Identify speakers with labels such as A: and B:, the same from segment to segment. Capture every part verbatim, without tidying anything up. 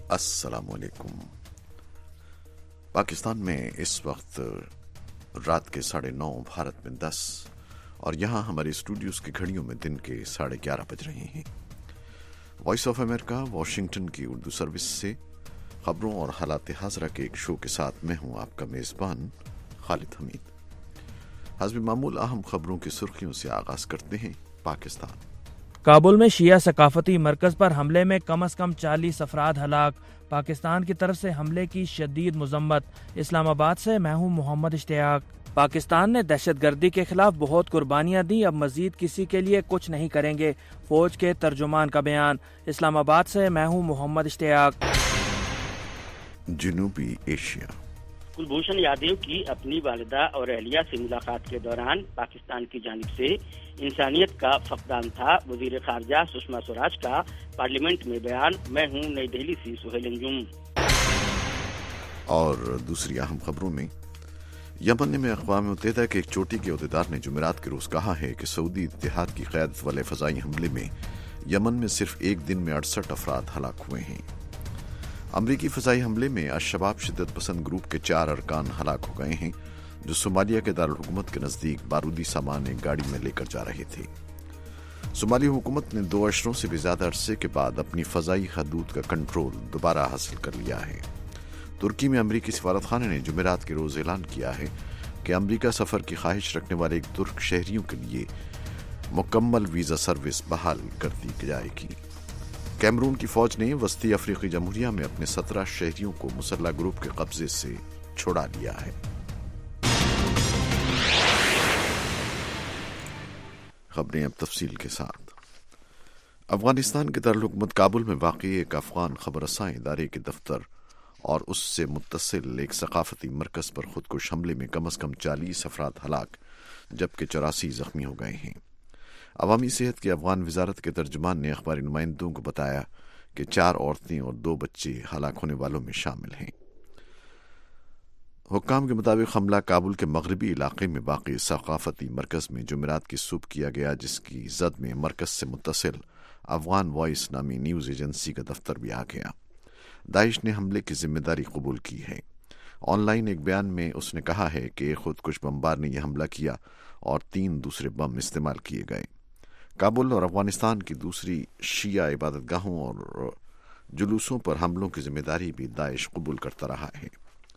A: السلام علیکم۔ پاکستان میں اس وقت رات کے ساڑھے نو، بھارت میں دس، اور یہاں ہمارے اسٹوڈیوز کی گھڑیوں میں دن کے ساڑھے گیارہ بج رہے ہیں۔ وائس آف امریکہ واشنگٹن کی اردو سروس سے خبروں اور حالات حاضرہ کے ایک شو کے ساتھ میں ہوں آپ کا میزبان خالد حمید۔ حسب معمول اہم خبروں کی سرخیوں سے آغاز کرتے ہیں۔ پاکستان
B: کابل میں شیعہ ثقافتی مرکز پر حملے میں کم از کم چالیس افراد ہلاک، پاکستان کی طرف سے حملے کی شدید مذمت۔ اسلام آباد سے میں ہوں محمد اشتیاق۔ پاکستان نے دہشت گردی کے خلاف بہت قربانیاں دیں، اب مزید کسی کے لیے کچھ نہیں کریں گے، فوج کے ترجمان کا بیان۔ اسلام آباد سے میں ہوں محمد اشتیاق۔
A: جنوبی ایشیا
C: کلبھوشن یادو کی اپنی والدہ اور اہلیہ سے ملاقات کے دوران پاکستان کی جانب سے انسانیت کا فقدان تھا۔ وزیر خارجہ سشما سوراج کا پارلیمنٹ میں بیان۔ میں ہوں نئی دہلی سے سہیل انجم۔
A: اور دوسری اہم خبروں میں یمن میں اقوام متحدہ کے ایک چوٹی کے عہدیدار نے جمعرات کے روز کہا ہے کہ سعودی اتحاد کی قیادت والے فضائی حملے میں یمن میں صرف ایک دن میں اڑسٹھ افراد ہلاک ہوئے ہیں۔ امریکی فضائی حملے میں الشباب شدت پسند گروپ کے چار ارکان ہلاک ہو گئے ہیں، جو صومالیہ کے دارالحکومت کے نزدیک بارودی سامان ایک گاڑی میں لے کر جا رہے تھے۔ صومالی حکومت نے دو اشروں سے بھی زیادہ عرصے کے بعد اپنی فضائی حدود کا کنٹرول دوبارہ حاصل کر لیا ہے۔ ترکی میں امریکی سفارت خانے نے جمعرات کے روز اعلان کیا ہے کہ امریکہ سفر کی خواہش رکھنے والے ایک ترک شہریوں کے لیے مکمل ویزا سروس بحال کر دی جائے گی۔ کیمرون کی فوج نے وسطی افریقی جمہوریہ میں اپنے سترہ شہریوں کو مسلح گروپ کے قبضے سے چھڑا لیا ہے۔ خبریں اب تفصیل کے ساتھ۔ افغانستان کے دارالحکومت کابل میں واقع ایک افغان خبر رساں ادارے کے دفتر اور اس سے متصل ایک ثقافتی مرکز پر خودکش حملے میں کم از کم چالیس افراد ہلاک جبکہ چوراسی زخمی ہو گئے ہیں۔ عوامی صحت کی افغان وزارت کے ترجمان نے اخباری نمائندوں کو بتایا کہ چار عورتیں اور دو بچے ہلاک ہونے والوں میں شامل ہیں۔ حکام کے مطابق حملہ کابل کے مغربی علاقے میں واقع ثقافتی مرکز میں جمعرات کی صبح کیا گیا، جس کی زد میں مرکز سے متصل افغان وائس نامی نیوز ایجنسی کا دفتر بھی آ گیا۔ داعش نے حملے کی ذمہ داری قبول کی ہے۔ آن لائن ایک بیان میں اس نے کہا ہے کہ خودکش بمبار نے یہ حملہ کیا اور تین دوسرے بم استعمال کیے گئے۔ کابل اور افغانستان کی دوسری شیعہ عبادت گاہوں اور جلوسوں پر حملوں کی ذمہ داری بھی داعش قبول کرتا رہا ہے۔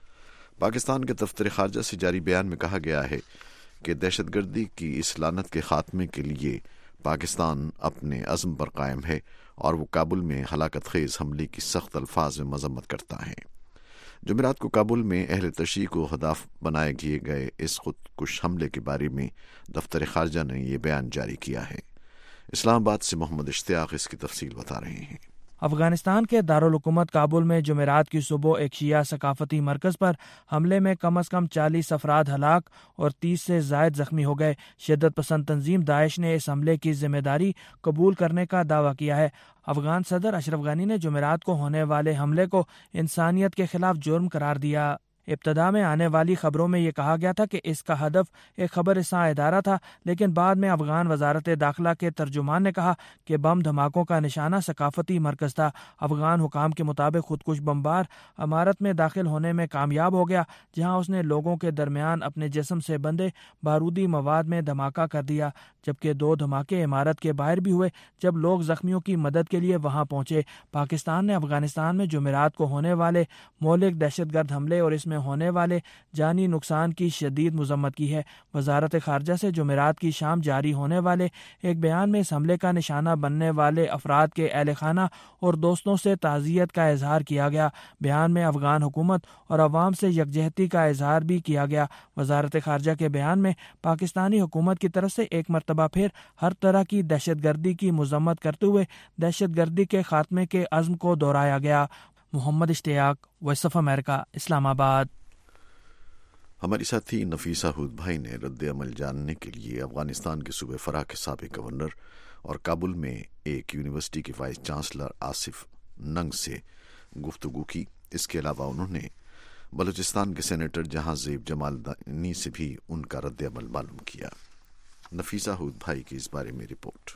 A: پاکستان کے دفتر خارجہ سے جاری بیان میں کہا گیا ہے کہ دہشت گردی کی اس لعنت کے خاتمے کے لیے پاکستان اپنے عزم پر قائم ہے اور وہ کابل میں ہلاکت خیز حملے کی سخت الفاظ میں مذمت کرتا ہے۔ جمعرات کو کابل میں اہل تشیع کو ہدف بنائے کیے گئے اس خودکش حملے کے بارے میں دفتر خارجہ نے یہ بیان جاری کیا ہے۔ اسلام آباد سے محمد اشتیاق اس کی تفصیل بتا رہے ہیں۔
B: افغانستان کے دارالحکومت کابل میں جمعرات کی صبح ایک شیعہ ثقافتی مرکز پر حملے میں کم از کم چالیس افراد ہلاک اور تیس سے زائد زخمی ہو گئے۔ شدت پسند تنظیم داعش نے اس حملے کی ذمہ داری قبول کرنے کا دعویٰ کیا ہے۔ افغان صدر اشرف غنی نے جمعرات کو ہونے والے حملے کو انسانیت کے خلاف جرم قرار دیا۔ ابتدا میں آنے والی خبروں میں یہ کہا گیا تھا کہ اس کا ہدف ایک خبر رساں ادارہ تھا، لیکن بعد میں افغان وزارت داخلہ کے ترجمان نے کہا کہ بم دھماکوں کا نشانہ ثقافتی مرکز تھا۔ افغان حکام کے مطابق خودکش بمبار عمارت میں داخل ہونے میں کامیاب ہو گیا، جہاں اس نے لوگوں کے درمیان اپنے جسم سے بندے بارودی مواد میں دھماکہ کر دیا، جبکہ دو دھماکے عمارت کے باہر بھی ہوئے جب لوگ زخمیوں کی مدد کے لیے وہاں پہنچے۔ پاکستان نے افغانستان میں جمعرات کو ہونے والے مہلک دہشت گرد حملے اور اس میں ہونے والے جانی نقصان کی شدید مذمت کی ہے۔ وزارت خارجہ سے جمعرات کی شام جاری ہونے والے ایک بیان میں اس حملے کا نشانہ بننے والے افراد کے اہل خانہ اور دوستوں سے تعزیت کا اظہار کیا گیا۔ بیان میں افغان حکومت اور عوام سے یکجہتی کا اظہار بھی کیا گیا۔ وزارت خارجہ کے بیان میں پاکستانی حکومت کی طرف سے ایک مرتبہ پھر ہر طرح کی دہشت گردی کی مذمت کرتے ہوئے دہشت گردی کے خاتمے کے عزم کو دہرایا گیا۔ محمد اشتیاق، وائس آف امریکہ، اسلام آباد۔
A: ہماری ساتھی نفیسہ ہود بھائی نے رد عمل جاننے کے لیے افغانستان کے صوبے فرا کے سابق گورنر اور کابل میں ایک یونیورسٹی کے وائس چانسلر آصف ننگ سے گفتگو کی۔ اس کے علاوہ انہوں نے بلوچستان کے سینیٹر جہاں زیب جمالدانی سے بھی ان کا رد عمل معلوم کیا۔ نفیسہ ہود بھائی کی اس بارے میں رپورٹ۔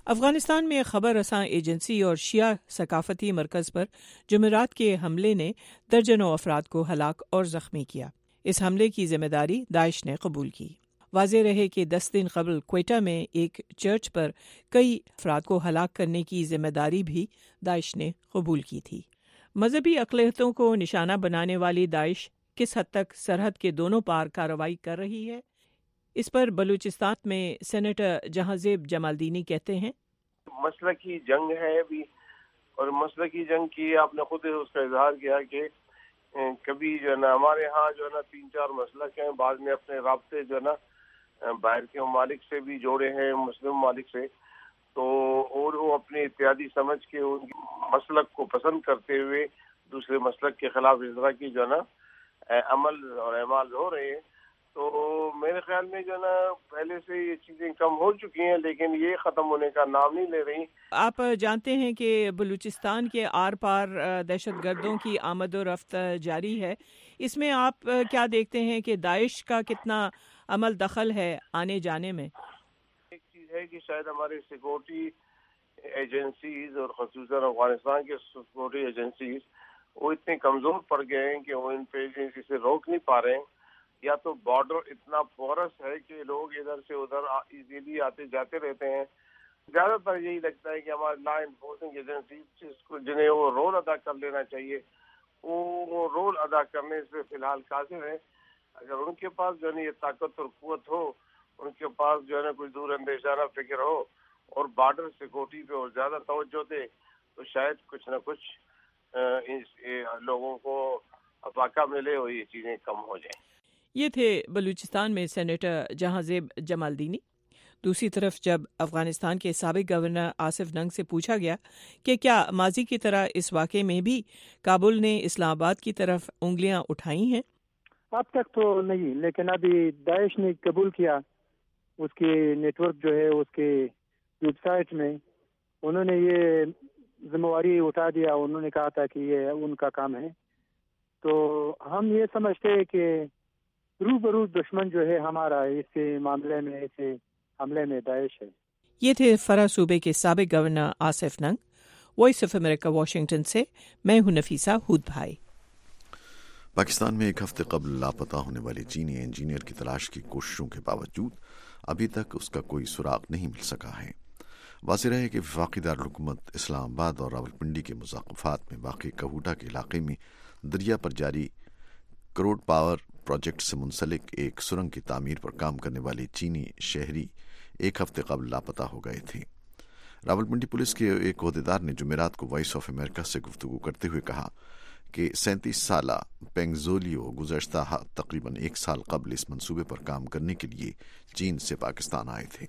D: افغانستان میں خبر رساں ایجنسی اور شیعہ ثقافتی مرکز پر جمعرات کے حملے نے درجنوں افراد کو ہلاک اور زخمی کیا۔ اس حملے کی ذمہ داری داعش نے قبول کی۔ واضح رہے کہ دس دن قبل کوئٹہ میں ایک چرچ پر کئی افراد کو ہلاک کرنے کی ذمہ داری بھی داعش نے قبول کی تھی۔ مذہبی اقلیتوں کو نشانہ بنانے والی داعش کس حد تک سرحد کے دونوں پار کارروائی کر رہی ہے، اس پر بلوچستان میں سینیٹر جہانزیب جمالدینی کہتے ہیں،
E: مسئلہ کی جنگ ہے بھی، اور مسئلہ کی جنگ کی آپ نے خود اس کا اظہار کیا کہ کبھی جو ہے نا ہمارے ہاں جو ہے نا تین چار مسلک ہیں، بعض نے اپنے رابطے جو ہے نا باہر کے ممالک سے بھی جوڑے ہیں، مسلم ممالک سے، تو اور وہ اپنی اتحادی سمجھ کے ان کی مسلک کو پسند کرتے ہوئے دوسرے مسلک کے خلاف اس طرح کی جو ہے نا عمل اور اعمال ہو رہے ہیں۔ تو میرے خیال میں جو ہے نا پہلے سے یہ چیزیں کم ہو چکی ہیں، لیکن یہ ختم ہونے کا نام نہیں لے رہی۔
D: آپ جانتے ہیں کہ بلوچستان کے آر پار دہشت گردوں کی آمد و رفت جاری ہے، اس میں آپ کیا دیکھتے ہیں کہ داعش کا کتنا عمل دخل ہے آنے جانے میں؟
E: ایک چیز ہے کہ شاید ہمارے سیکورٹی ایجنسیز اور خصوصاً افغانستان کے سیکورٹی ایجنسیز وہ اتنے کمزور پڑ گئے ہیں کہ وہ ان پہ اسے روک نہیں پا رہے ہیں، یا تو بارڈر اتنا پورس ہے کہ لوگ ادھر سے ادھر ایزیلی آتے جاتے رہتے ہیں۔ زیادہ تر یہی لگتا ہے کہ ہمارے لا انفورسنگ ایجنسیز جنہیں وہ رول ادا کر لینا چاہیے، وہ رول ادا کرنے سے فی الحال قاصر ہیں۔ اگر ان کے پاس جو ہے یہ طاقت اور قوت ہو، ان کے پاس جو ہے نا کوئی دور اندیشانہ فکر ہو اور بارڈر سیکورٹی پہ اور زیادہ توجہ دے، تو شاید کچھ نہ کچھ لوگوں کو افاقہ ملے اور یہ چیزیں کم ہو جائیں۔
D: یہ تھے بلوچستان میں سینیٹر جہانزیب جمالدینی۔ دوسری طرف جب افغانستان کے سابق گورنر آصف ننگ سے پوچھا گیا کہ کیا ماضی کی طرح اس واقعے میں بھی کابل نے اسلام آباد کی طرف انگلیاں اٹھائی ہیں؟
F: اب تک تو نہیں، لیکن ابھی داعش نے قبول کیا، اس کے نیٹ ورک جو ہے اس کے ویب سائٹ میں انہوں نے یہ ذمہ داری اٹھا دیا، انہوں نے کہا تھا کہ یہ ان کا کام ہے۔ تو ہم یہ سمجھتے ہیں کہ روبرو دشمن جو ہے ہمارا اس معاملے میں، اس حملے میں داعش ہے۔
D: یہ تھے فرا صوبے کے سابق گورنر آصف ننگ۔ وائس آف امریکہ واشنگٹن سے میں ہوں نفیسہ ہود بھائی۔
A: پاکستان میں ایک ہفتے قبل لاپتہ ہونے والے چینی انجینئر کی تلاش کی کوششوں کے باوجود ابھی تک اس کا کوئی سراغ نہیں مل سکا ہے۔ واضح رہے کہ وفاقی دارالحکومت اسلام آباد اور راولپنڈی کے مضافات میں واقع کہوٹہ کے علاقے میں دریا پر جاری کروڑ پاور پروجیکٹ سے منسلک ایک سرنگ کی تعمیر پر کام کرنے والے چینی شہری ایک ہفتے قبل لاپتہ ہو گئے تھے۔ راولپنڈی پولیس کے ایک عہدیدار نے جمعرات کو وائس آف امریکہ سے گفتگو کرتے ہوئے کہا کہ سینتیس سالہ پینگزولیو گزشتہ تقریباً ایک سال قبل اس منصوبے پر کام کرنے کے لیے چین سے پاکستان آئے تھے۔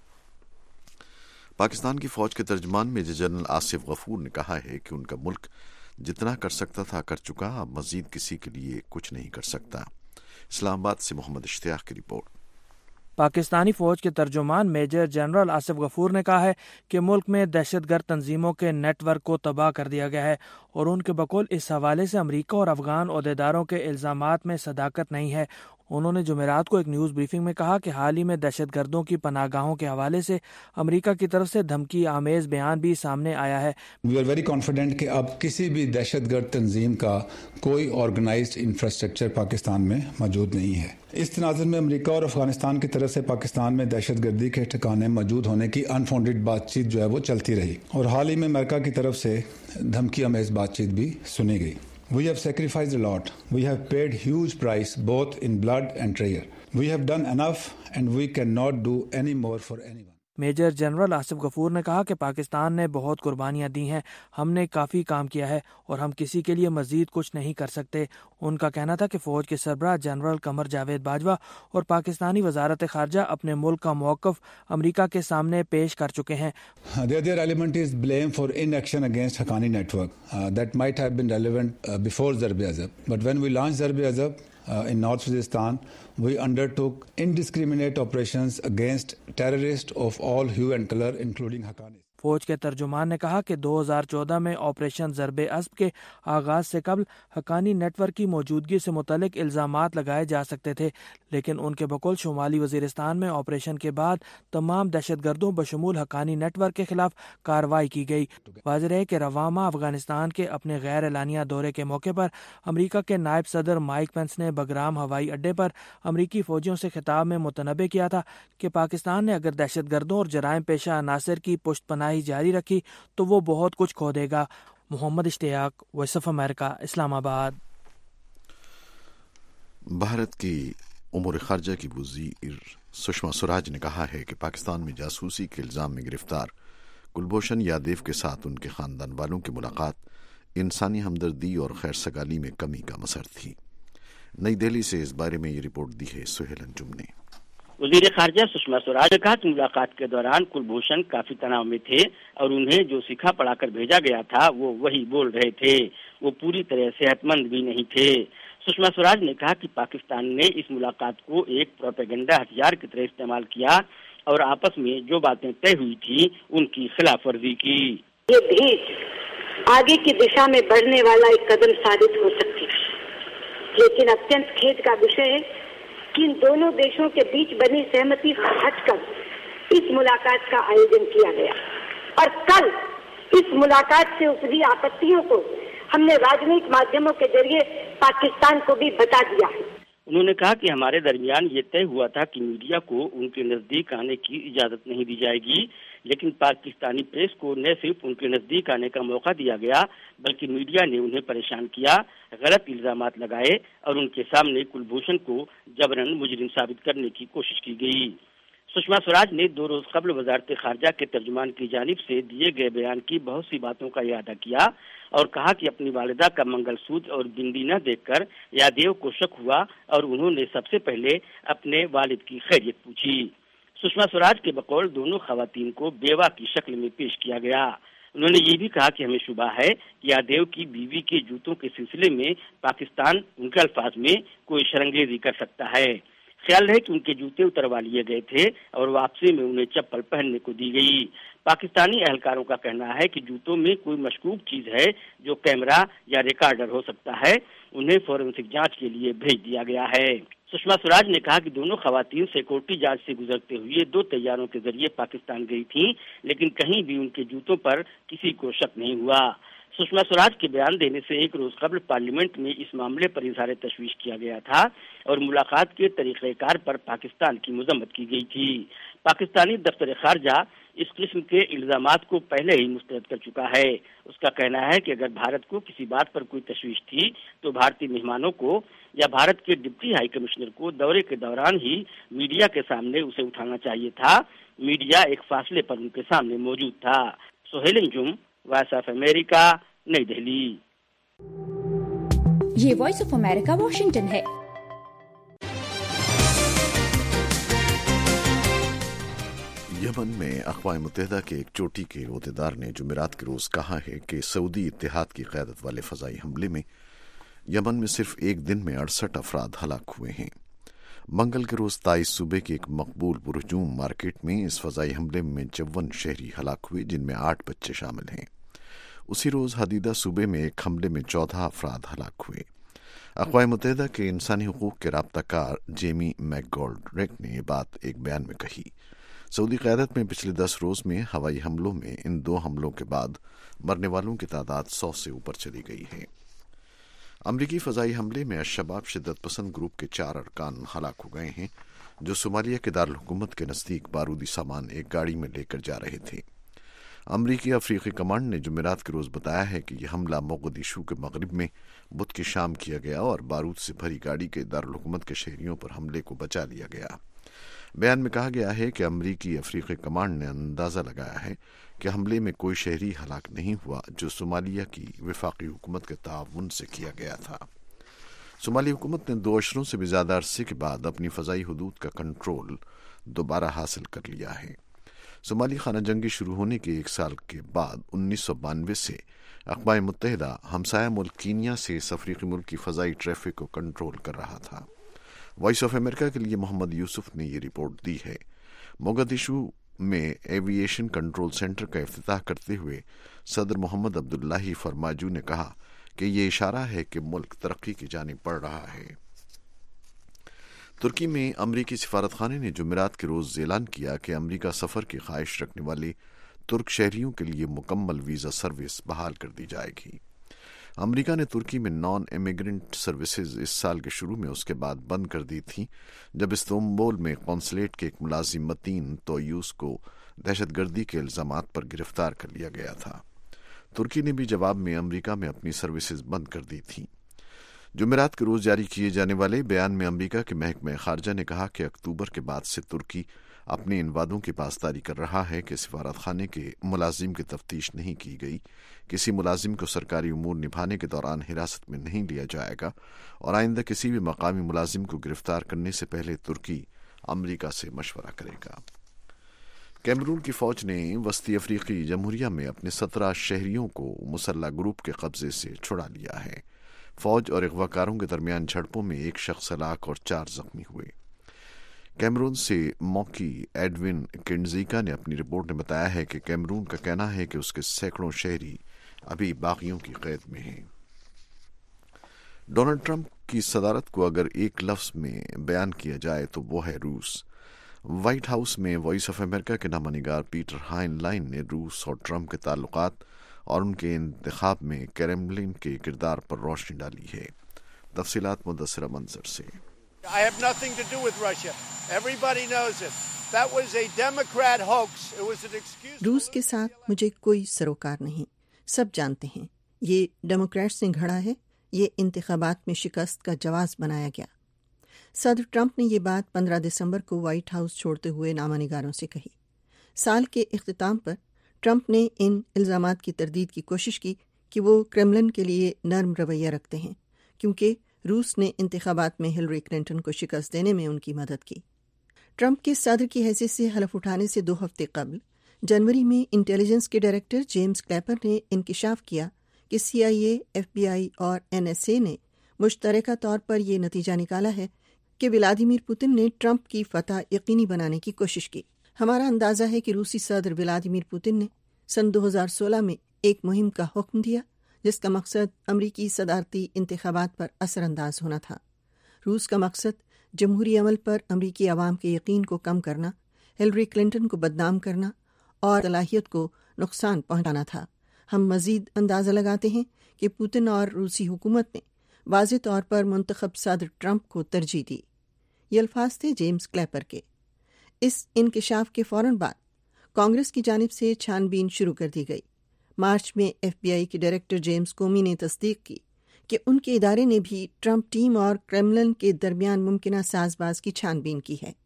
A: پاکستان کی فوج کے ترجمان میجر جنرل آصف غفور نے کہا ہے کہ ان کا ملک جتنا کر سکتا تھا کر چکا، اب مزید کسی کے لیے کچھ نہیں کر سکتا۔ اسلام آباد سے محمد اشتیاق کی رپورٹ۔
B: پاکستانی فوج کے ترجمان میجر جنرل آصف غفور نے کہا ہے کہ ملک میں دہشت گرد تنظیموں کے نیٹ ورک کو تباہ کر دیا گیا ہے، اور ان کے بقول اس حوالے سے امریکہ اور افغان عہدیداروں کے الزامات میں صداقت نہیں ہے۔ انہوں نے جمعرات کو ایک نیوز بریفنگ میں کہا کہ حال ہی میں دہشت گردوں کی پناہ گاہوں کے حوالے سے امریکہ کی طرف سے دھمکی آمیز بیان بھی سامنے آیا ہے۔
G: وی آر ویری کانفیڈنٹ کہ اب کسی بھی دہشت گرد تنظیم کا کوئی آرگنائزڈ انفراسٹرکچر پاکستان میں موجود نہیں ہے۔ اس تناظر میں امریکہ اور افغانستان کی طرف سے پاکستان میں دہشت گردی کے ٹھکانے موجود ہونے کی انفاؤنڈیڈ بات چیت جو ہے وہ چلتی رہی، اور حال ہی میں امریکہ کی طرف سے دھمکی آمیز بات چیت بھی سنی گئی۔ We have sacrificed a lot. We have paid huge price both in blood and treasure. We have done enough and we cannot do any more for anyone.
B: Major general Asif Ghafoor نے کہا کہ پاکستان نے بہت قربانیاں دی ہیں، ہم نے کافی کام کیا ہے اور ہم کسی کے لیے مزید کچھ نہیں کر سکتے۔ ان کا کہنا تھا کہ فوج کے سربراہ جنرل قمر جاوید باجوہ اور پاکستانی وزارت خارجہ اپنے ملک کا موقف امریکہ کے سامنے پیش کر چکے ہیں۔
G: The other element is blame for inaction against Haqqani network. Uh, that might have been relevant uh, before Zarb-e Azab. But when we launched Zarb-e Azab uh, in North Waziristan, we undertook indiscriminate operations against terrorists of all hue and color, including Haqqanis.
B: فوج کے ترجمان نے کہا کہ دو ہزار چودہ میں operation ضرب اسب کے آغاز سے قبل حقانی نیٹ ورک کی موجودگی سے متعلق الزامات لگائے جا سکتے تھے، لیکن ان کے بقول شمالی وزیرستان میں آپریشن کے بعد تمام دہشت گردوں بشمول حقانی نیٹ ورک کے خلاف کارروائی کی گئی۔ واضح ہے کہ رواں ماہ افغانستان کے اپنے غیر اعلانیہ دورے کے موقع پر امریکہ کے نائب صدر مائک پینس نے بگرام ہوائی اڈے پر امریکی فوجیوں سے خطاب میں متنبہ کیا تھا کہ پاکستان نے اگر دہشت گردوں اور جرائم پیشہ عناصر کی پشت پناہی جاری رکھی تو وہ بہت کچھ کھو دے گا۔ محمد اشتیاق، وائس آف امریکہ، اسلام آباد۔
A: بھارت کی امور خارجہ کی وزیر سشما سوراج نے کہا ہے کہ پاکستان میں جاسوسی کے الزام میں گرفتار کلبھوشن یادیو کے ساتھ ان کے خاندان والوں کی ملاقات انسانی ہمدردی اور خیر سگالی میں کمی کا مظہر تھی۔ نئی دہلی سے اس بارے میں یہ رپورٹ دی ہے سہیل انجم نے۔
C: وزیر خارجہ سشما سوراج نے کہا کہ ملاقات کے دوران کلبھوشن کافی تناؤ میں تھے اور انہیں جو سکھا پڑھا کر بھیجا گیا تھا وہ وہی بول رہے تھے، وہ پوری طرح صحت مند بھی نہیں تھے۔ سشما سوراج نے کہا کہ پاکستان نے اس ملاقات کو ایک پروپیگنڈا ہتھیار کی طرح استعمال کیا اور آپس میں جو باتیں طے ہوئی تھی ان کی خلاف ورزی کی۔
H: یہ بھیٹ آگے کی دشا میں بڑھنے والا ایک قدم ثابت ہو سکتی ہے، لیکن اتنت کھیت کا وشے ہے کہ ان دونوں دیشوں کے بیچ بنی سہمتی ہٹ کر اس ملاقات کا آیوجن کیا گیا اور کل اس ملاقات سے ابھری آپتیوں کو ہم نے راجنیتک مادھیموں کے ذریعے پاکستان کو بھی بتا دیا ہے۔
C: انہوں نے کہا کہ ہمارے درمیان یہ طے ہوا تھا کہ میڈیا کو ان کے نزدیک آنے کی اجازت نہیں دی جائے گی، لیکن پاکستانی پریس کو نہ صرف ان کے نزدیک آنے کا موقع دیا گیا بلکہ میڈیا نے انہیں پریشان کیا، غلط الزامات لگائے اور ان کے سامنے کلبھوشن کو جبراً مجرم ثابت کرنے کی کوشش کی گئی۔ سشما سوراج نے دو روز قبل وزارت خارجہ کے ترجمان کی جانب سے دیے گئے بیان کی بہت سی باتوں کا اعادہ کیا اور کہا کہ اپنی والدہ کا منگل سوتر اور بندی نہ دیکھ کر یادیو کو شک ہوا اور انہوں نے سب سے پہلے اپنے والد کی خیریت پوچھی۔ سشما سوراج کے بقول دونوں خواتین کو بیوہ کی شکل میں پیش کیا گیا۔ انہوں نے یہ بھی کہا کہ ہمیں شبہ ہے کہ یادیو کی بیوی کے جوتوں کے سلسلے میں پاکستان ان کے الفاظ میں کوئی شرنگریزی کر سکتا ہے۔ خیال ہے کہ ان کے جوتے اتروا لیے گئے تھے اور واپسی میں انہیں چپل پہننے کو دی گئی۔ پاکستانی اہلکاروں کا کہنا ہے کہ جوتوں میں کوئی مشکوک چیز ہے جو کیمرہ یا ریکارڈر ہو سکتا ہے، انہیں فورینسک جانچ کے لیے بھیج دیا گیا ہے۔ سشما سوراج نے کہا کہ دونوں خواتین سیکورٹی جانچ سے گزرتے ہوئے دو طیاروں کے ذریعے پاکستان گئی تھیں، لیکن کہیں بھی ان کے جوتوں پر کسی کو شک نہیں ہوا۔ سشما سوراج کے بیان دینے سے ایک روز قبل پارلیمنٹ میں اس معاملے پر اظہار تشویش کیا گیا تھا اور ملاقات کے طریقہ کار پر پاکستان کی مذمت کی گئی تھی۔ پاکستانی دفتر خارجہ اس قسم کے الزامات کو پہلے ہی مسترد کر چکا ہے۔ اس کا کہنا ہے کہ اگر بھارت کو کسی بات پر کوئی تشویش تھی تو بھارتی مہمانوں کو یا بھارت کے ڈپٹی ہائی کمشنر کو دورے کے دوران ہی میڈیا کے سامنے اسے اٹھانا چاہیے تھا۔ میڈیا ایک فاصلے پر ان کے سامنے موجود تھا۔ Sohail Anjum, voice of America, نئی دہلی۔
I: یہ وائس آف امریکہ واشنگٹن ہے۔
A: یمن میں اقوام متحدہ کے ایک چوٹی کے عہدیدار نے جمعرات کے روز کہا ہے کہ سعودی اتحاد کی قیادت والے فضائی حملے میں یمن میں صرف ایک دن میں اڑسٹھ افراد ہلاک ہوئے ہیں۔ منگل کے روز تائز صوبے کی ایک مقبول پرہجوم مارکیٹ میں اس فضائی حملے میں چون شہری ہلاک ہوئے، جن میں آٹھ بچے شامل ہیں۔ اسی روز حدیدہ صوبے میں ایک حملے میں چودہ افراد ہلاک ہوئے۔ اقوام متحدہ کے انسانی حقوق کے رابطہ کار جیمی میک گولڈریک نے یہ بات ایک بیان میں کہی۔ سعودی قیادت میں پچھلے دس روز میں ہوائی حملوں میں ان دو حملوں کے بعد مرنے والوں کی تعداد سو سے اوپر چلی گئی ہے۔ امریکی فضائی حملے میں الشباب شدت پسند گروپ کے چار ارکان ہلاک ہو گئے ہیں، جو صومالیہ کے دارالحکومت کے نزدیک بارودی سامان ایک گاڑی میں لے کر جا رہے تھے۔ امریکی افریقی کمانڈ نے جمعرات کے روز بتایا ہے کہ یہ حملہ موغدیشو کے مغرب میں بدھ کی شام کیا گیا اور بارود سے بھری گاڑی کے دارالحکومت کے شہریوں پر حملے کو بچا لیا گیا۔ بیان میں کہا گیا ہے کہ امریکی افریقی کمانڈ نے اندازہ لگایا ہے کہ حملے میں کوئی شہری ہلاک نہیں ہوا، جو صومالیہ کی وفاقی حکومت کے تعاون سے کیا گیا تھا۔ صومالی حکومت نے دو اشروں سے بھی زیادہ عرصے کے بعد اپنی فضائی حدود کا کنٹرول دوبارہ حاصل کر لیا ہے۔ صومالی خانہ جنگی شروع ہونے کے ایک سال کے بعد انیس سو بانوے سے اقوام متحدہ ہمسایہ ملک کینیا سے اس افریقی ملک کی فضائی ٹریفک کو کنٹرول کر رہا تھا۔ وائس آف امریکہ کے لیے محمد یوسف نے یہ رپورٹ دی ہے۔ موگدیشو میں ایوییشن کنٹرول سینٹر کا افتتاح کرتے ہوئے صدر محمد عبداللہ فرماجو نے کہا کہ یہ اشارہ ہے کہ ملک ترقی کی جانب بڑھ رہا ہے۔ ترکی میں امریکی سفارت خانے نے جمعرات کے روز اعلان کیا کہ امریکہ سفر کی خواہش رکھنے والے ترک شہریوں کے لیے مکمل ویزا سروس بحال کر دی جائے گی۔ امریکہ نے ترکی میں نان امیگرنٹ سروسز اس سال کے شروع میں اس کے بعد بند کر دی تھی جب استنبول میں قونصلیٹ کے ایک ملازم متین تویوس کو دہشت گردی کے الزامات پر گرفتار کر لیا گیا تھا۔ ترکی نے بھی جواب میں امریکہ میں اپنی سروسز بند کر دی تھیں۔ جمعرات کے روز جاری کیے جانے والے بیان میں امریکہ کے محکمہ خارجہ نے کہا کہ اکتوبر کے بعد سے ترکی اپنے ان وعدوں کی پاسداری کر رہا ہے کہ سفارت خانے کے ملازم کی تفتیش نہیں کی گئی، کسی ملازم کو سرکاری امور نبھانے کے دوران حراست میں نہیں لیا جائے گا، اور آئندہ کسی بھی مقامی ملازم کو گرفتار کرنے سے پہلے ترکی امریکہ سے مشورہ کرے گا۔ کیمرون کی فوج نے وسطی افریقی جمہوریہ میں اپنے سترہ شہریوں کو مسلح گروپ کے قبضے سے چھڑا لیا ہے۔ فوج اور اغوا کاروں کے درمیان جھڑپوں میں ایک شخص ہلاک اور چار زخمی ہوئے۔ کیمرون سے موکی ایڈون کنڈزیکا نے اپنی رپورٹ میں بتایا ہے کہ کیمرون کا کہنا ہے کہ اس کے سینکڑوں شہری ابھی باغیوں کی قید میں ہیں۔ ڈونلڈ ٹرمپ کی صدارت کو اگر ایک لفظ میں بیان کیا جائے تو وہ ہے روس۔ وائٹ ہاؤس میں وائس آف امریکہ کے نامہ نگار پیٹر ہائن لائن نے روس اور ٹرمپ کے تعلقات اور ان کے انتخاب میں کریملن کے کردار پر روشنی ڈالی ہے۔ تفصیلات مدثر منظر سے۔
J: I have nothing to do with Russia. Everybody knows it. That was a Democrat hoax. It was an excuse.
K: روس کے ساتھ مجھے کوئی سروکار نہیں، سب جانتے ہیں یہ ڈیموکریٹس نے گھڑا ہے، یہ انتخابات میں شکست کا جواز بنایا گیا۔ صدر ٹرمپ نے یہ بات پندرہ دسمبر کو وائٹ ہاؤس چھوڑتے ہوئے نامہ نگاروں سے کہی۔ سال کے اختتام پر ٹرمپ نے ان الزامات کی تردید کی کوشش کی کہ وہ کرملن کے لیے نرم رویہ رکھتے ہیں کیونکہ روس نے انتخابات میں ہلری کلنٹن کو شکست دینے میں ان کی مدد کی۔ ٹرمپ کے صدر کی حیثیت سے حلف اٹھانے سے دو ہفتے قبل جنوری میں انٹیلیجنس کے ڈائریکٹر جیمز کلیپر نے انکشاف کیا کہ سی آئی اے، ایف بی آئی اور این ایس اے نے مشترکہ طور پر یہ نتیجہ نکالا ہے کہ ولادیمیر پوتن نے ٹرمپ کی فتح یقینی بنانے کی کوشش کی۔ ہمارا اندازہ ہے کہ روسی صدر ولادیمیر پوتن نے سن دو ہزار سولہ میں ایک مہم کا حکم دیا جس کا مقصد امریکی صدارتی انتخابات پر اثر انداز ہونا تھا۔ روس کا مقصد جمہوری عمل پر امریکی عوام کے یقین کو کم کرنا، ہلری کلنٹن کو بدنام کرنا اور صلاحیت کو نقصان پہنچانا تھا۔ ہم مزید اندازہ لگاتے ہیں کہ پوتن اور روسی حکومت نے واضح طور پر منتخب صدر ٹرمپ کو ترجیح دی۔ یہ الفاظ تھے جیمز کلیپر کے۔ اس انکشاف کے فوراً بعد کانگریس کی جانب سے چھان بین شروع کر دی گئی۔ مارچ میں ایف بی آئی کے ڈائریکٹر جیمز کومی نے تصدیق کی کہ ان کے ادارے نے بھی ٹرمپ ٹیم اور کرملن کے درمیان ممکنہ ساز باز کی چھان بین کی ہے۔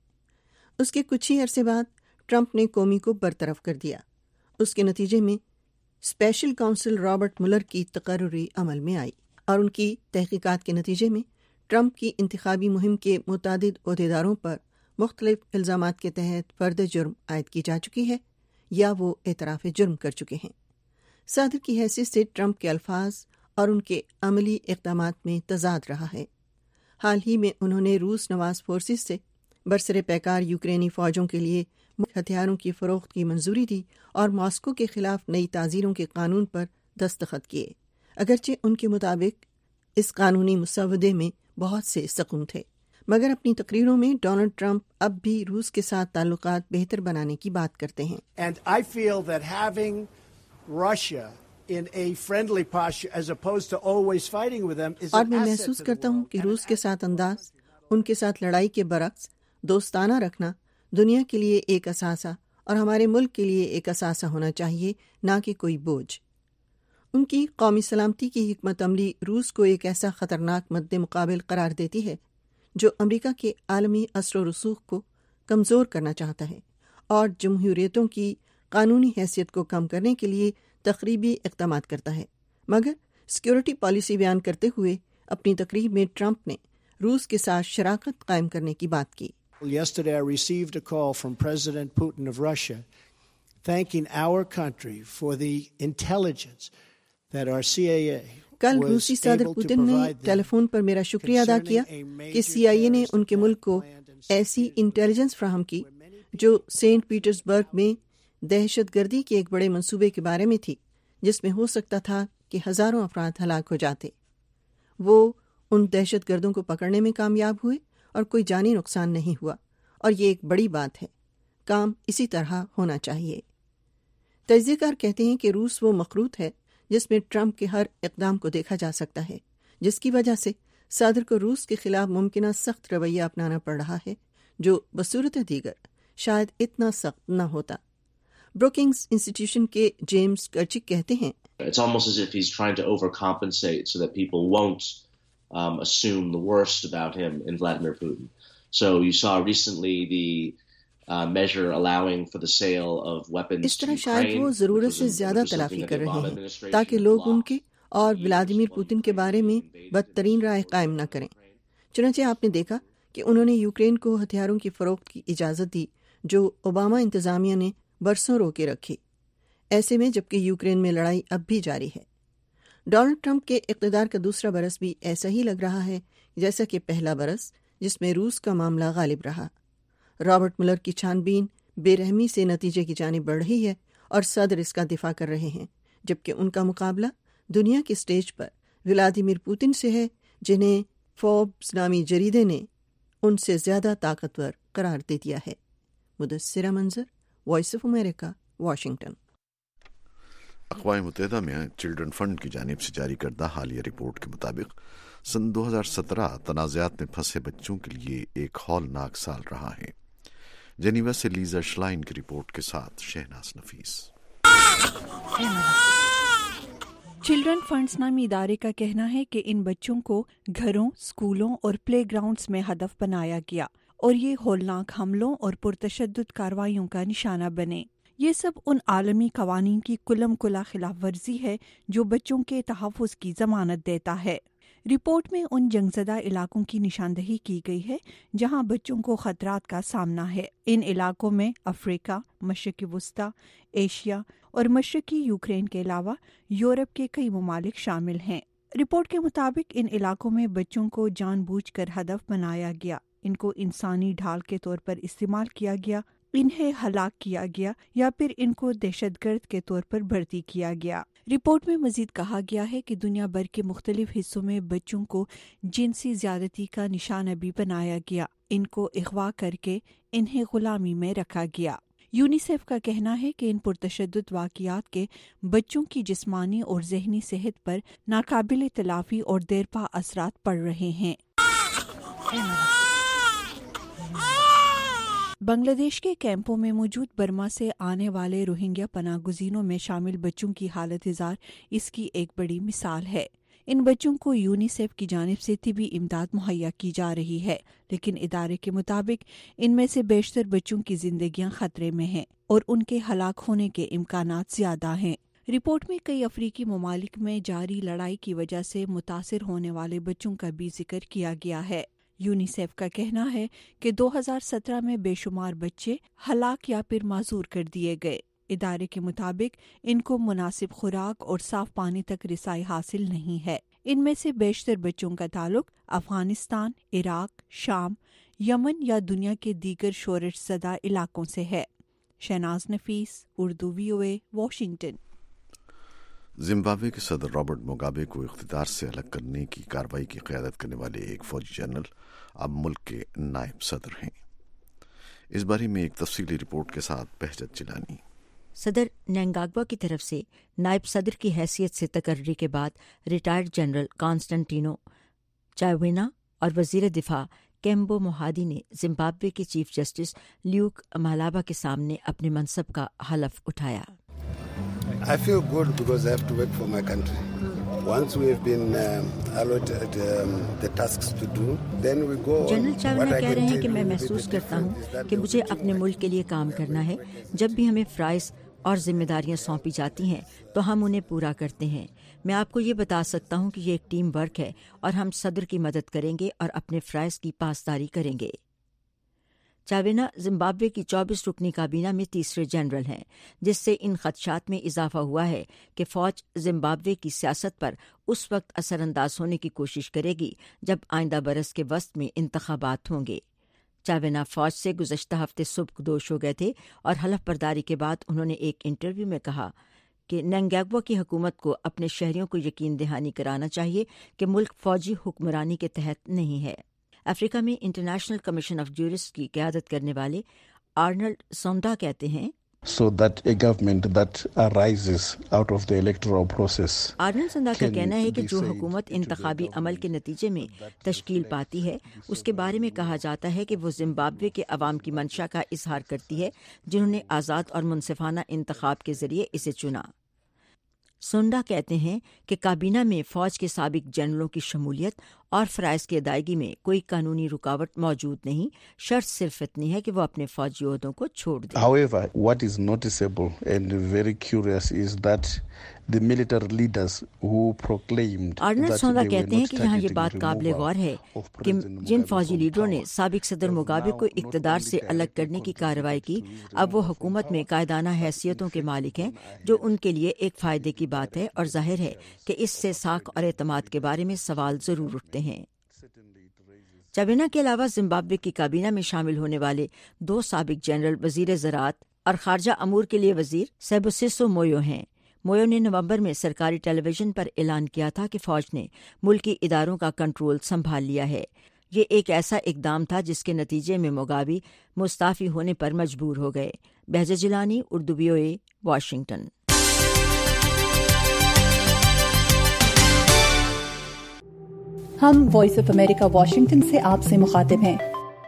K: اس کے کچھ ہی عرصے بعد ٹرمپ نے کومی کو برطرف کر دیا۔ اس کے نتیجے میں اسپیشل کونسل رابرٹ ملر کی تقرری عمل میں آئی اور ان کی تحقیقات کے نتیجے میں ٹرمپ کی انتخابی مہم کے متعدد عہدیداروں پر مختلف الزامات کے تحت فرد جرم عائد کی جا چکی ہے یا وہ اعتراف جرم کر چکے ہیں۔ صدر کی حیثیت سے ٹرمپ کے الفاظ اور ان کے عملی اقدامات میں تضاد رہا ہے۔ حال ہی میں انہوں نے روس نواز فورسز سے برسر پیکار یوکرینی فوجوں کے لیے ہتھیاروں کی فروخت کی منظوری دی اور ماسکو کے خلاف نئی تعزیروں کے قانون پر دستخط کیے، اگرچہ ان کے مطابق اس قانونی مسودے میں بہت سے سقوم تھے، مگر اپنی تقریروں میں ڈونلڈ ٹرمپ اب بھی روس کے ساتھ تعلقات بہتر بنانے کی بات کرتے ہیں۔
J: And I feel that having Russia in a friendly posture as opposed to always fighting with them is
K: اور
J: an
K: میں
J: asset
K: محسوس
J: to the
K: کرتا ہوں
J: world.
K: کہ روس کے ساتھ انداز، ان کے ساتھ لڑائی کے برعکس دوستانہ رکھنا دنیا کے لیے ایک اثاثہ اور ہمارے ملک کے لیے ایک اثاثہ ہونا چاہیے، نہ کہ کوئی بوجھ۔ ان کی قومی سلامتی کی حکمت عملی روس کو ایک ایسا خطرناک مد مقابل قرار دیتی ہے جو امریکہ کے عالمی اثر و رسوخ کو کمزور کرنا چاہتا ہے اور جمہوریتوں کی قانونی حیثیت کو کم کرنے کے لیے تقریبی اقدامات کرتا ہے۔ مگر سیکورٹی پالیسی بیان کرتے ہوئے اپنی تقریب میں ٹرمپ نے روس کے ساتھ شراکت قائم کرنے کی بات کی۔
J: Yesterday I received a call from President Putin of Russia thanking our country for the intelligence that our C I A
K: کل روسی صدر پوتن نے ٹیلی فون پر میرا شکریہ ادا کیا کہ سی آئی اے نے ان کے ملک کو ایسی انٹیلیجنس فراہم کی جو سینٹ پیٹرزبرگ میں دہشت گردی کے ایک بڑے منصوبے کے بارے میں تھی جس میں ہو سکتا تھا کہ ہزاروں افراد ہلاک ہو جاتے. وہ ان دہشت گردوں کو پکڑنے میں کامیاب ہوئے اور کوئی جانی نقصان نہیں ہوا، اور یہ ایک بڑی بات ہے. کام اسی طرح ہونا چاہیے. تجزیہ کار کہتے ہیں کہ روس وہ مخروط ہے جس میں ٹرمپ کے ہر اقدام کو دیکھا جا سکتا ہے، جس کی وجہ سے صدر کو روس کے خلاف ممکنہ سخت رویہ اپنانا پڑ رہا ہے جو بصورت دیگر شاید اتنا سخت نہ ہوتا. بروکنگز انسٹیٹیوشن کے جیمز کرچک کہتے ہیں
L: It's almost as if he's trying to overcompensate so that people won't um, assume the worst about him in Vladimir Putin. So you saw recently the uh, measure allowing for the sale of weapons
K: اس طرح
L: to
K: شاید
L: Ukraine.
K: وہ ضرورت سے زیادہ تلافی کر رہے ہیں تاکہ لوگ ان کے اور ولادیمیر پوتن کے بارے میں بدترین رائے قائم نہ کریں. چنانچہ آپ نے دیکھا کہ انہوں نے یوکرین کو ہتھیاروں کی فروخت کی اجازت دی جو اوباما انتظامیہ نے برسوں روکے رکھی، ایسے میں جبکہ یوکرین میں لڑائی اب بھی جاری ہے. ڈونلڈ ٹرمپ کے اقتدار کا دوسرا برس بھی ایسا ہی لگ رہا ہے جیسا کہ پہلا برس جس میں روس کا معاملہ غالب رہا. رابرٹ ملر کی چھان بین بے رحمی سے نتیجے کی جانب بڑھ رہی ہے اور صدر اس کا دفاع کر رہے ہیں، جبکہ ان کا مقابلہ دنیا کے سٹیج پر ولادیمیر پوتن سے ہے جنہیں فوربس نامی جریدے نے ان سے زیادہ طاقتور قرار دے دیا ہے. مدثرہ منظر، وائس آف امریکہ، واشنگٹن.
A: اقوام متحدہ میں چلڈرن فنڈ کی جانب سے جاری کردہ حالیہ رپورٹ کے مطابق سن دو ہزار سترہ تنازعات میں پھنسے بچوں کے لیے ایک ہولناک سال رہا ہے. جنیوا سے لیزا شلائن کی رپورٹ کے ساتھ شہناز نفیس.
M: چلڈرن فنڈز نامی ادارے کا کہنا ہے کہ ان بچوں کو گھروں، اسکولوں اور پلے گراؤنڈز میں ہدف بنایا گیا اور یہ ہولناک حملوں اور پرتشدد کارروائیوں کا نشانہ بنے. یہ سب ان عالمی قوانین کی کلم کلا خلاف ورزی ہے جو بچوں کے تحفظ کی ضمانت دیتا ہے. رپورٹ میں ان جنگزدہ علاقوں کی نشاندہی کی گئی ہے جہاں بچوں کو خطرات کا سامنا ہے. ان علاقوں میں افریقہ، مشرقی وسطی ایشیا اور مشرقی یوکرین کے علاوہ یورپ کے کئی ممالک شامل ہیں. رپورٹ کے مطابق ان علاقوں میں بچوں کو جان بوجھ کر ہدف بنایا گیا، ان کو انسانی ڈھال کے طور پر استعمال کیا گیا، انہیں ہلاک کیا گیا یا پھر ان کو دہشت گرد کے طور پر بھرتی کیا گیا. رپورٹ میں مزید کہا گیا ہے کہ دنیا بھر کے مختلف حصوں میں بچوں کو جنسی زیادتی کا نشانہ بھی بنایا گیا، ان کو اغوا کر کے انہیں غلامی میں رکھا گیا. یونیسیف کا کہنا ہے کہ ان پرتشدد واقعات کے بچوں کی جسمانی اور ذہنی صحت پر ناقابل تلافی اور دیرپا اثرات پڑ رہے ہیں. بنگلہ دیش کے کیمپوں میں موجود برما سے آنے والے روہنگیا پناہ گزینوں میں شامل بچوں کی حالت زار اس کی ایک بڑی مثال ہے. ان بچوں کو یونیسیف کی جانب سے طبی امداد مہیا کی جا رہی ہے، لیکن ادارے کے مطابق ان میں سے بیشتر بچوں کی زندگیاں خطرے میں ہیں اور ان کے ہلاک ہونے کے امکانات زیادہ ہیں. رپورٹ میں کئی افریقی ممالک میں جاری لڑائی کی وجہ سے متاثر ہونے والے بچوں کا بھی ذکر کیا گیا ہے. یونیسیف کا کہنا ہے کہ دو ہزار سترہ میں بے شمار بچے ہلاک یا پھر معذور کر دیے گئے. ادارے کے مطابق ان کو مناسب خوراک اور صاف پانی تک رسائی حاصل نہیں ہے. ان میں سے بیشتر بچوں کا تعلق افغانستان، عراق، شام، یمن یا دنیا کے دیگر شورش زدہ علاقوں سے ہے. Shahnaz Nafees, Urdu V O A, Washington.
A: Zimbabwe کے صدر رابرٹ موگابے کو اقتدار سے الگ کرنے کی کارروائی کی قیادت کرنے والے ایک فوجی جنرل اب ملک کے نائب صدر ہیں. اس بارے میں ایک تفصیلی رپورٹ کے ساتھ بہجت جیلانی.
N: صدر نینگاگوا کی طرف سے نائب صدر کی حیثیت سے تقرری کے بعد ریٹائرڈ جنرل کانسٹنٹینو چاوینا اور وزیر دفاع کیمبو موہادی نے زمبابوے کے چیف جسٹس لیوک مالابا کے سامنے اپنے منصب کا حلف اٹھایا.
O: I feel good because I have to work for my country. Once we have been um, allotted um, the tasks to do, then we go on.
N: General Chiwenga کہہ رہے ہیں کہ میں محسوس کرتا ہوں کہ مجھے اپنے ملک کے لیے کام کرنا ہے. جب بھی ہمیں فرائض اور ذمہ داریاں سونپی جاتی ہیں تو ہم انہیں پورا کرتے ہیں. میں آپ کو یہ بتا سکتا ہوں کہ یہ ایک ٹیم ورک ہے اور ہم صدر کی مدد کریں گے اور اپنے فرائض کی پاسداری کریں گے. چاوینا زمبابوے کی چوبیس رکنی کابینہ میں تیسرے جنرل ہیں، جس سے ان خدشات میں اضافہ ہوا ہے کہ فوج زمبابوے کی سیاست پر اس وقت اثر انداز ہونے کی کوشش کرے گی جب آئندہ برس کے وسط میں انتخابات ہوں گے. چاوینا فوج سے گزشتہ ہفتے صبح دوش ہو گئے تھے اور حلف برداری کے بعد انہوں نے ایک انٹرویو میں کہا کہ ننگیگوا کی حکومت کو اپنے شہریوں کو یقین دہانی کرانا چاہیے کہ ملک فوجی حکمرانی کے تحت نہیں ہے۔ افریقہ میں انٹرنیشنل کمیشن آف جورسٹ کی قیادت کرنے والے آرنلڈ سونڈا کہتے ہیں
P: So that a government that arises out of the electoral process
N: Arnold Tsunga کا کہنا ہے کہ جو حکومت انتخابی عمل کے نتیجے میں تشکیل پاتی ہے اس کے بارے میں کہا جاتا ہے کہ وہ زمبابوے کے عوام کی منشا کا اظہار کرتی ہے جنہوں نے آزاد اور منصفانہ انتخاب کے ذریعے اسے چنا۔ سونڈا کہتے ہیں کہ کابینہ میں فوج کے سابق جنرلوں کی شمولیت اور فرائض کی ادائیگی میں کوئی قانونی رکاوٹ موجود نہیں، شرط صرف اتنی ہے کہ وہ اپنے فوجی عہدوں کو چھوڑ دیں۔
P: However, what is noticeable and very curious is that the military leaders who proclaimed
N: Arnold
P: that
N: Tsunga
P: they were
N: کہتے ہیں
P: not
N: کہ یہاں یہ
P: targeting
N: بات
P: the
N: قابل
P: removal
N: غور ہے
P: of
N: کہ
P: President
N: جن
P: Mugabe
N: فوجی
P: from
N: لیڈروں نے
P: power
N: سابق صدر مغابے کو اقتدار سے الگ کرنے کی کارروائی کی، اب وہ حکومت میں قائدانہ حیثیتوں کے مالک ہیں، جو ان کے لیے ایک فائدے کی بات ہے، اور ظاہر ہے کہ اس سے ساکھ اور اعتماد کے بارے میں سوال ضرور اٹھتے ہیں۔ چاوینا کے علاوہ زمبابوے کی کابینہ میں شامل ہونے والے دو سابق جنرل وزیر زراعت اور خارجہ امور کے لیے وزیر سیبوسیسو مویو ہیں۔ مویو نے نومبر میں سرکاری ٹیلی ویژن پر اعلان کیا تھا کہ فوج نے ملکی اداروں کا کنٹرول سنبھال لیا ہے۔ یہ ایک ایسا اقدام تھا جس کے نتیجے میں موگابی مستعفی ہونے پر مجبور ہو گئے۔ Bahja Gilani, Urdu V O A, Washington.
Q: ہم وائس آف امریکہ واشنگٹن سے آپ سے مخاطب ہیں۔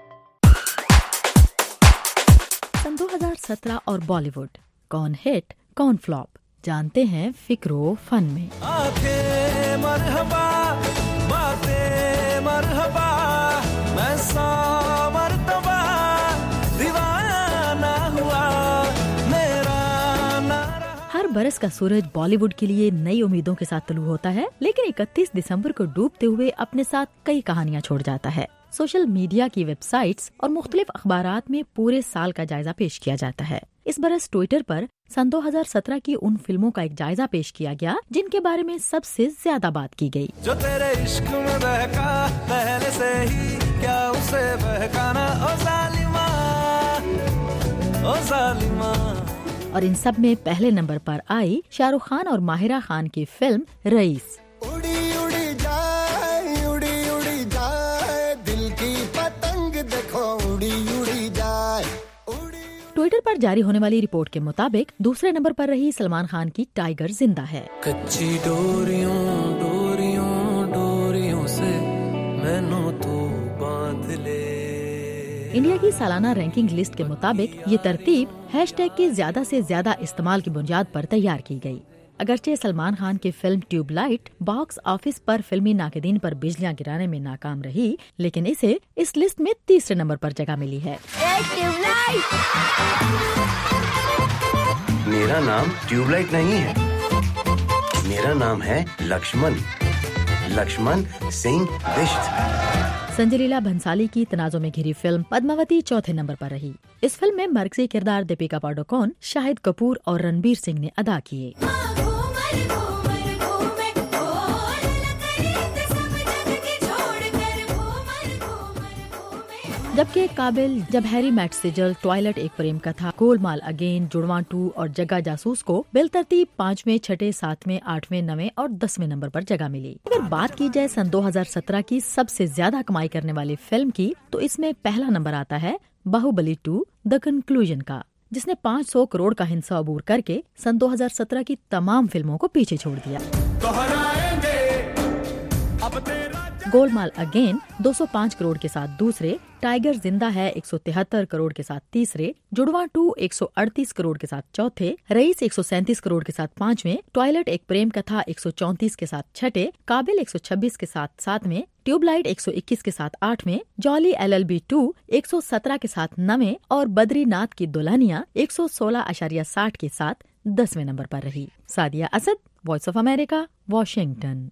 R: سن دو ہزار سترہ اور بالی ووڈ، کون ہٹ کون فلاپ، جانتے ہیں فکر و فن میں۔
S: آنکھیں مرحبا، باتیں مرحبا، میں سو مرتبہ دیوانہ ہوا، میرا نہ
R: ہر برس کا سورج بالی ووڈ کے لیے نئی امیدوں کے ساتھ طلوع ہوتا ہے، لیکن اکتیس دسمبر کو ڈوبتے ہوئے اپنے ساتھ کئی کہانیاں چھوڑ جاتا ہے۔ سوشل میڈیا کی ویب سائٹس اور مختلف اخبارات میں پورے سال کا جائزہ پیش کیا جاتا ہے۔ اس برس ٹوئٹر پر سن دو ہزار سترہ کی ان فلموں کا ایک جائزہ پیش کیا گیا جن کے بارے میں سب سے زیادہ بات کی گئی۔
S: جو تیرے عشق میں بہکا پہلے سے ہی، کیا اسے بہکانا، او ظالمہ او ظالمہ۔
R: اور ان سب میں پہلے نمبر پر آئی شاہ رخ خان اور ماہرہ خان کی فلم رئیس۔
S: اڑی اڑی جائے اڑی اڑی جائے دل کی پتنگ دیکھو اڑی اڑی جائے۔
R: ٹوئٹر پر جاری ہونے والی رپورٹ کے مطابق دوسرے نمبر پر رہی سلمان خان کی ٹائیگر زندہ ہے۔
S: کچی ڈوریوں ڈوریوں ڈوریوں سے مینوں تو باندھ لے۔
R: انڈیا کی سالانہ رینکنگ لسٹ کے مطابق یہ ترتیب ہیش ٹیگ کے زیادہ سے زیادہ استعمال کی بنیاد پر تیار کی گئی۔ اگرچہ سلمان خان کی film Tubelight box office پر فلمی ناقدین پر بجلیاں گرانے میں ناکام رہی، لیکن اسے اس لسٹ میں تیسرے نمبر پر جگہ ملی ہے۔
T: میرا نام ٹیوب لائٹ نہیں ہے، میرا نام ہے لکشمن لکشمن سنگھ بشت۔
R: سنجے لیلا بھنسالی کی تنازع میں گھری فلم پدماوتی چوتھے نمبر پر رہی۔ اس فلم میں مرکزی کردار دیپیکا پاڈوکون، شاہد کپور اور رنبیر سنگھ نے ادا کیے۔ جبکہ قابل جب ہیری میٹ سیجل، ٹوائلٹ ایک پریم کتھا، گول مال اگین، جڑواں ٹو اور جگہ جاسوس کو بالترتیب پانچویں، چھٹے، ساتویں، آٹھویں، نویں اور دسویں نمبر پر جگہ ملی۔ اگر بات کی جائے سن دو ہزار سترہ کی سب سے زیادہ کمائی کرنے والی فلم کی تو اس میں پہلا نمبر آتا ہے باہوبلی ٹو دی کنکلوژن کا، جس نے پانچ سو کروڑ کا ہنسا عبور کر کے سن دو ہزار سترہ کی تمام فلموں کو پیچھے چھوڑ دیا۔ گول مال اگین دو سو پانچ کروڑ کے ساتھ دوسرے، ٹائیگر زندہ ہے ایک سو تہتر کروڑ کے ساتھ تیسرے، جڑواں ٹو ایک سو اڑتیس کروڑ کے ساتھ چوتھے، رئیس ایک سو سینتیس کروڑ کے ساتھ پانچویں، ٹوائلٹ ایک پریم کتھا ایک سو چونتیس کے ساتھ چھٹے، قابل ایک سو چھبیس کے ساتھ ساتویں، ٹیوب لائٹ ایک سو اکیس کے ساتھ آٹھویں، Jolly L L B two ایک سو سترہ کے ساتھ نویں اور بدری ناتھ کی دلہنیا ایک سو سولہ اشاریہ ساٹھ کے ساتھ دسویں نمبر پر رہی۔ Sadia Asad, voice of America, Washington.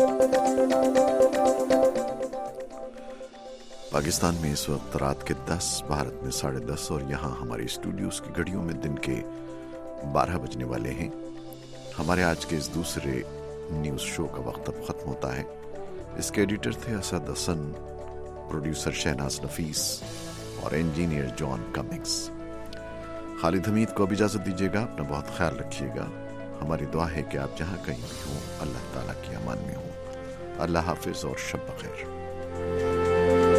A: Pakistan میں اس وقت رات کے دس، بھارت میں ساڑھے دس اور یہاں ہماری اسٹوڈیوز کی گھڑیوں میں دن کے بارہ بجنے والے ہیں۔ ہمارے آج کے اس دوسرے نیوز شو کا وقت اب ختم ہوتا ہے۔ اس کے ایڈیٹر تھے اسد حسن، پروڈیوسر شہناز نفیس اور انجینئر جان کمنگس۔ خالد حمید کو بھی اجازت دیجیے گا، اپنا بہت خیال رکھیے گا۔ ہماری دعا ہے کہ آپ جہاں کہیں بھی ہوں اللہ تعالیٰ کی امان میں ہوں۔ اللہ حافظ اور شب بخیر۔